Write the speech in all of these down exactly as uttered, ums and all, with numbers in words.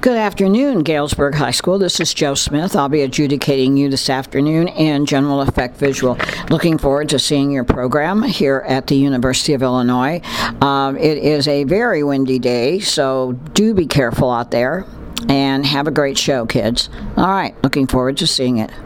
Good afternoon, Galesburg High School. This is Joe Smith. I'll be adjudicating you this afternoon in General Effect Visual. Looking forward to seeing your program here at the University of Illinois. Um, it is a very windy day, so do be careful out there and have a great show, kids. All right, looking forward to seeing it.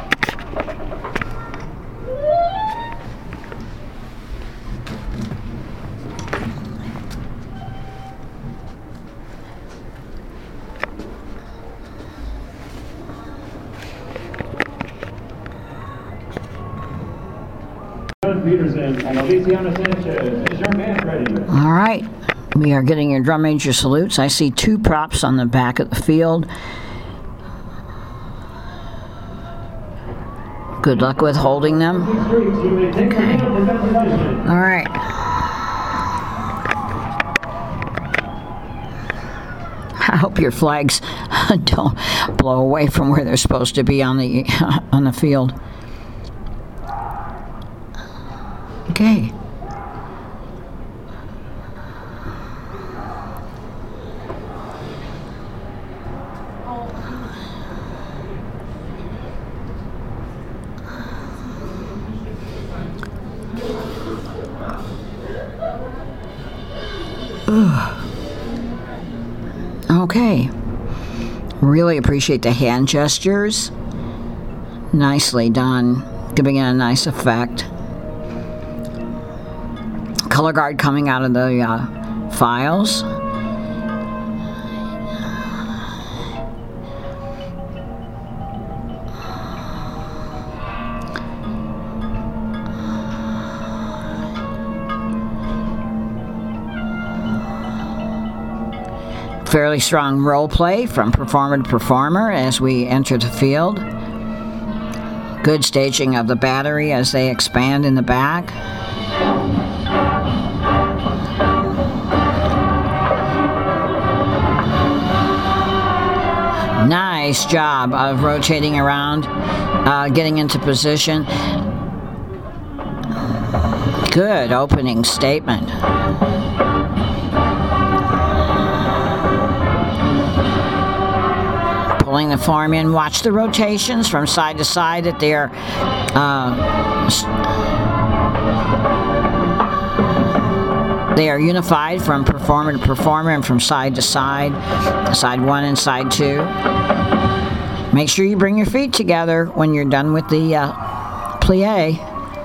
Peterson and Alicia Sanchez. Is your band ready? All right. We are getting your drum major salutes. I see two props on the back of the field. Good luck with holding them. Okay. All right. I hope your flags don't blow away from where they're supposed to be on the on the field. Okay. Ugh. Okay. Really appreciate the hand gestures. Nicely done. Giving it a nice effect. Color guard coming out of the uh, files. Fairly strong role play from performer to performer as we enter the field. Good staging of the battery as they expand in the back. Nice job of rotating around, uh, getting into position. Good opening statement. Pulling the form in. Watch the rotations from side to side that they're uh, They are unified from performer to performer and from side to side, side one and side two. Make sure you bring your feet together when you're done with the uh, plie.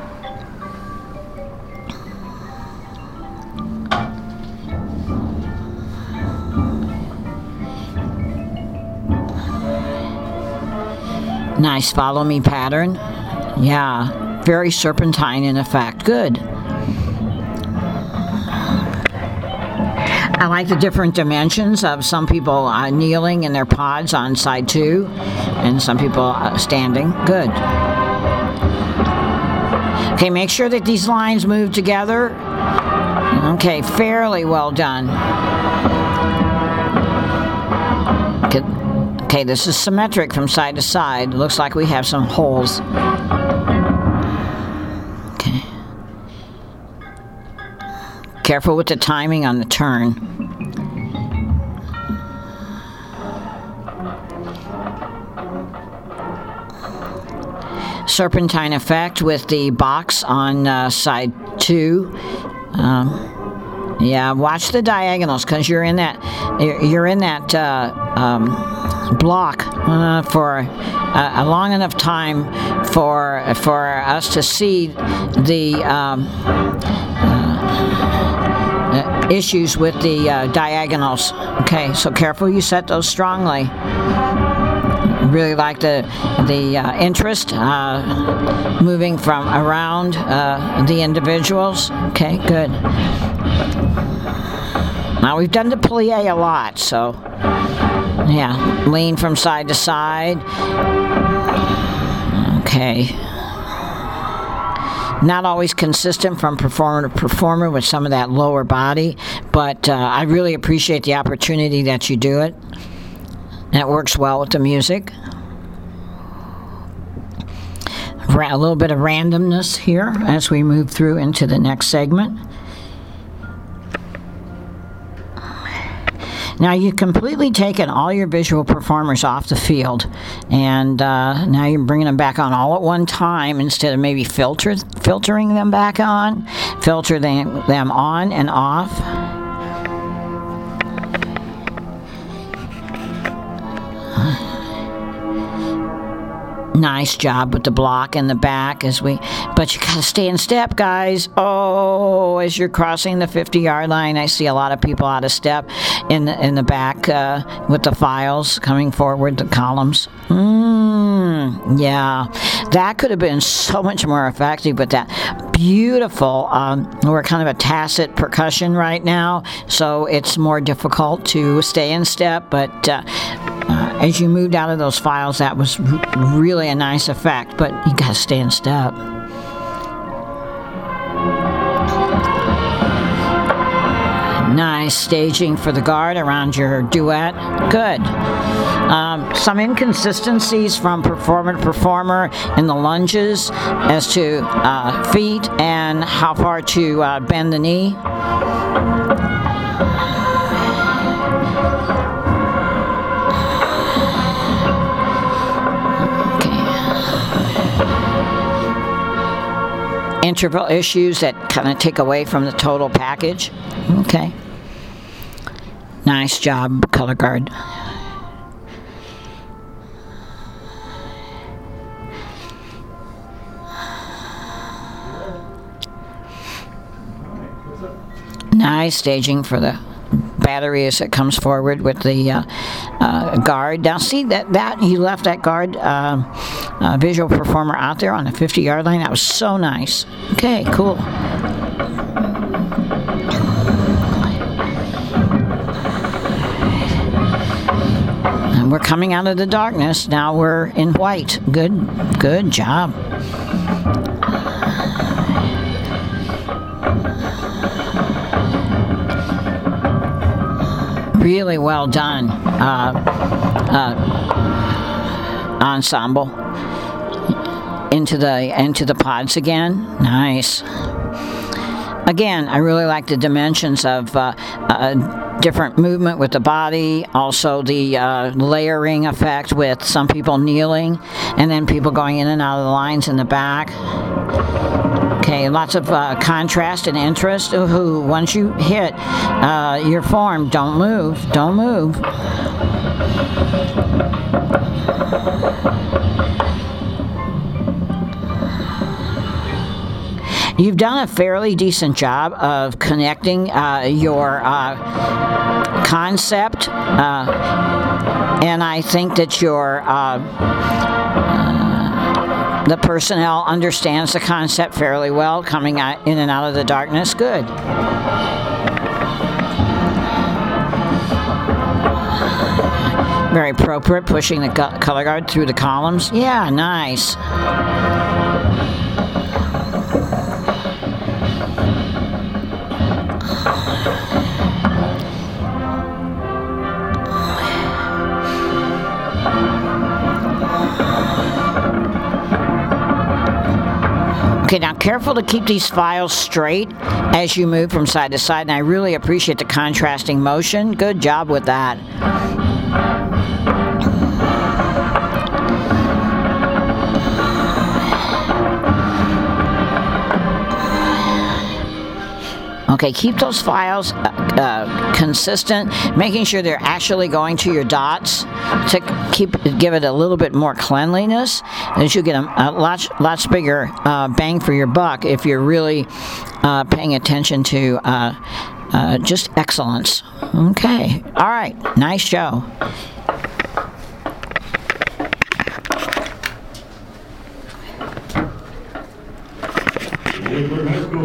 Nice follow me pattern. Yeah, very serpentine in effect. Good. I like the different dimensions of some people uh, kneeling in their pods on side two and some people uh, standing. Good. Okay, make sure that these lines move together. Okay, fairly well done. Okay, okay, this is symmetric from side to side. Looks like we have some holes. Careful with the timing on the turn. Serpentine effect with the box on uh, side two. Um, yeah, watch the diagonals because you're in that you're in that uh, um, block uh, for a, a long enough time for for us to see the. Um, Uh, issues with the uh, diagonals. Okay, so careful you set those strongly. Really like the the uh, interest uh, moving from around uh, the individuals. Okay, good. Now we've done the plie a lot, so yeah, lean from side to side. Okay. Not always consistent from performer to performer with some of that lower body, but uh, I really appreciate the opportunity that you do it. And it works well with the music. A little bit of randomness here as we move through into the next segment. Now you've completely taken all your visual performers off the field, and uh, now you're bringing them back on all at one time instead of maybe filter, filtering them back on. Filter them, them on and off. Nice job with the block in the back as we, but you gotta stay in step, guys. Oh, as you're crossing the fifty-yard line, I see a lot of people out of step in the in the back uh, with the files coming forward, the columns. Mm, yeah, that could have been so much more effective with that beautiful. Um, we're kind of a tacit percussion right now, so it's more difficult to stay in step, but. Uh, Uh, as you moved out of those files, that was r- really a nice effect, but you got to stay in step. Nice staging for the guard around your duet. Good. Um, some inconsistencies from performer to performer in the lunges as to uh, feet and how far to uh, bend the knee. Interval issues that kind of take away from the total package. Okay. Nice job, color guard. Nice staging for the battery as it comes forward with the uh, uh, guard. Now see that that he left that guard uh, uh, visual performer out there on the fifty-yard line. That was so nice. Okay, cool. And we're coming out of the darkness. Now we're in white. Good, good job. Really well done, uh, uh, ensemble. Into the into the pods again. Nice. Again, I really like the dimensions of uh, uh, different movement with the body. Also, the uh, layering effect with some people kneeling, and then people going in and out of the lines in the back. Okay, lots of uh, contrast and interest. Ooh, once you hit uh, your form, don't move, don't move. You've done a fairly decent job of connecting uh, your uh, concept, uh, and I think that your uh, The personnel understands the concept fairly well, coming out in and out of the darkness. Good. Very appropriate, pushing the color guard through the columns. Yeah, nice. Okay, now careful to keep these files straight as you move from side to side, and I really appreciate the contrasting motion. Good job with that. Okay, keep those files uh, uh, consistent, making sure they're actually going to your dots to keep give it a little bit more cleanliness, as you get a, a lot, lots bigger uh, bang for your buck if you're really uh, paying attention to uh, uh, just excellence. Okay, all right, nice show.